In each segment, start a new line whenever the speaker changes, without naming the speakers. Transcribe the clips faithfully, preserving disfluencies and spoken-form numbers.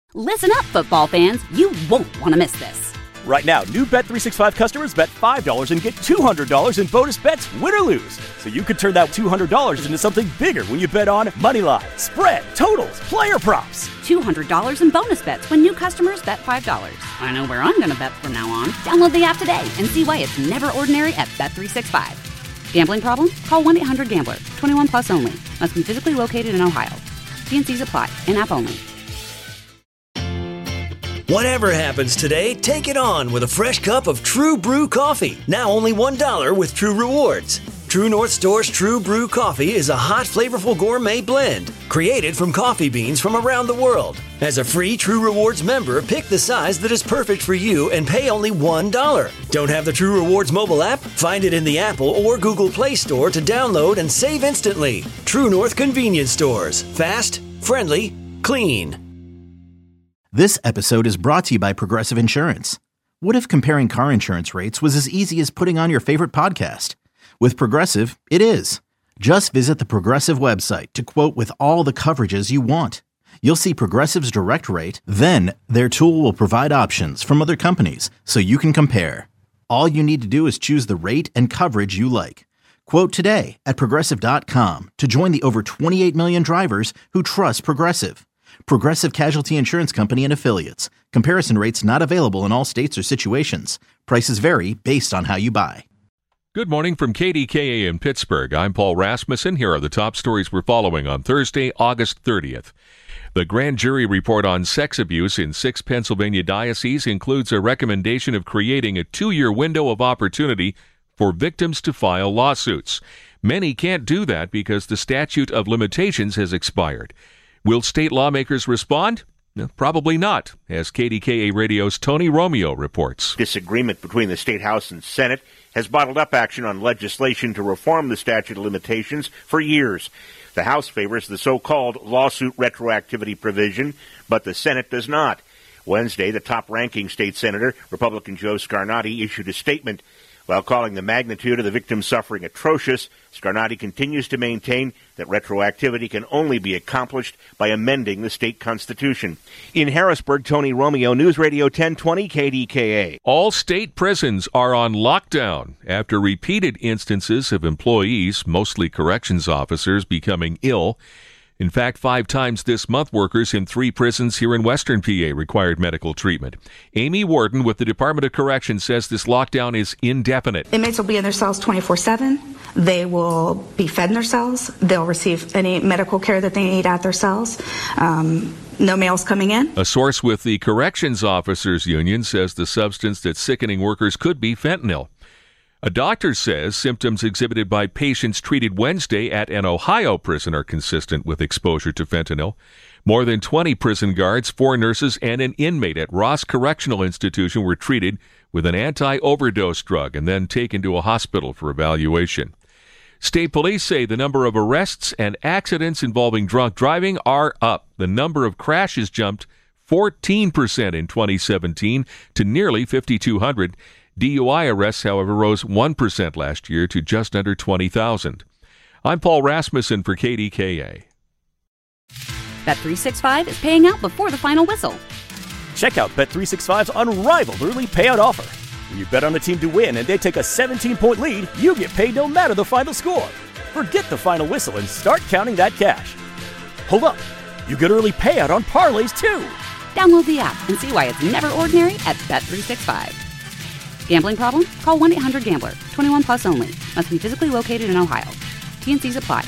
Listen up, football fans. You won't want to miss this.
Right now, new Bet three sixty-five customers bet five dollars and get two hundred dollars in bonus bets, win or lose. So you could turn that two hundred dollars into something bigger when you bet on moneyline, spread, totals, player props.
two hundred dollars in bonus bets when new customers bet five dollars. I know where I'm going to bet from now on. Download the app today and see why it's never ordinary at Bet three sixty-five. Gambling problem? Call one eight hundred gambler. twenty-one plus only. Must be physically located in Ohio. T and C's apply. In-app only.
Whatever happens today, take it on with a fresh cup of True Brew coffee. Now only one dollar with True Rewards. True North Store's True Brew coffee is a hot, flavorful gourmet blend created from coffee beans from around the world. As a free True Rewards member, pick the size that is perfect for you and pay only one dollar. Don't have the True Rewards mobile app? Find it in the Apple or Google Play Store to download and save instantly. True North Convenience Stores. Fast, friendly, clean.
This episode is brought to you by Progressive Insurance. What if comparing car insurance rates was as easy as putting on your favorite podcast? With Progressive, it is. Just visit the Progressive website to quote with all the coverages you want. You'll see Progressive's direct rate, then their tool will provide options from other companies so you can compare. All you need to do is choose the rate and coverage you like. Quote today at Progressive dot com to join the over twenty-eight million drivers who trust Progressive. Progressive Casualty Insurance Company and Affiliates. Comparison rates not available in all states or situations. Prices vary based on how you buy.
Good morning from K D K A in Pittsburgh. I'm Paul Rasmussen. Here are the top stories we're following on Thursday, August thirtieth. The grand jury report on sex abuse in six Pennsylvania dioceses includes a recommendation of creating a two-year window of opportunity for victims to file lawsuits. Many can't do that because the statute of limitations has expired. Will state lawmakers respond? Probably not, as K D K A Radio's Tony Romeo reports.
Disagreement between the State House and Senate has bottled up action on legislation to reform the statute of limitations for years. The House favors the so-called lawsuit retroactivity provision, but the Senate does not. Wednesday, the top-ranking state senator, Republican Joe Scarnati, issued a statement. While calling the magnitude of the victim's suffering atrocious, Scarnati continues to maintain that retroactivity can only be accomplished by amending the state constitution. In Harrisburg, Tony Romeo, News Radio ten twenty K D K A.
All state prisons are on lockdown after repeated instances of employees, mostly corrections officers, becoming ill. In fact, five times this month, workers in three prisons here in Western P A required medical treatment. Amy Warden with the Department of Corrections says this lockdown is indefinite.
Inmates will be in their cells twenty-four seven. They will be fed in their cells. They'll receive any medical care that they need at their cells. Um, no mails coming in.
A source with the Corrections Officers Union says the substance that's sickening workers could be fentanyl. A doctor says symptoms exhibited by patients treated Wednesday at an Ohio prison are consistent with exposure to fentanyl. More than twenty prison guards, four nurses, and an inmate at Ross Correctional Institution were treated with an anti-overdose drug and then taken to a hospital for evaluation. State police say the number of arrests and accidents involving drunk driving are up. The number of crashes jumped fourteen percent in twenty seventeen to nearly fifty-two hundred. D U I arrests, however, rose one percent last year to just under twenty thousand. I'm Paul Rasmussen for K D K A.
Bet three sixty-five is paying out before the final whistle.
Check out Bet three sixty-five's unrivaled early payout offer. When you bet on a team to win and they take a seventeen-point lead, you get paid no matter the final score. Forget the final whistle and start counting that cash. Hold up. You get early payout on parlays, too.
Download the app and see why it's never ordinary at Bet three sixty-five. Gambling problem? Call one eight hundred gambler. twenty-one plus only. Must be physically located in Ohio. T and C's apply.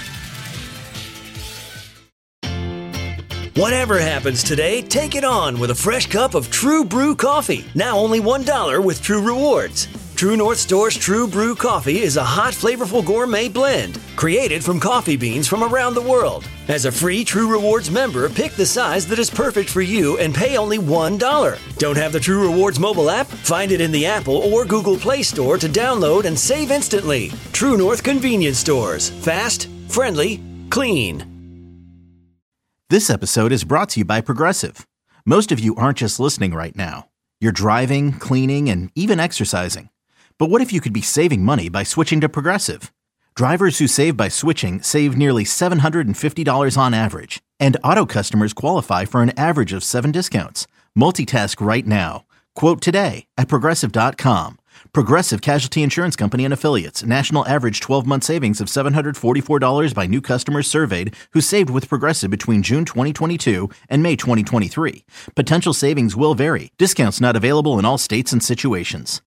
Whatever happens today, take it on with a fresh cup of True Brew coffee. Now only one dollar with True Rewards. True North Store's True Brew coffee is a hot, flavorful gourmet blend created from coffee beans from around the world. As a free True Rewards member, pick the size that is perfect for you and pay only one dollar. Don't have the True Rewards mobile app? Find it in the Apple or Google Play Store to download and save instantly. True North Convenience Stores. Fast, friendly, clean.
This episode is brought to you by Progressive. Most of you aren't just listening right now. You're driving, cleaning, and even exercising. But what if you could be saving money by switching to Progressive? Drivers who save by switching save nearly seven hundred fifty dollars on average. And Auto customers qualify for an average of seven discounts. Multitask right now. Quote today at Progressive dot com. Progressive Casualty Insurance Company and Affiliates. National average twelve-month savings of seven hundred forty-four dollars by new customers surveyed who saved with Progressive between June twenty twenty-two and May twenty twenty-three. Potential savings will vary. Discounts not available in all states and situations.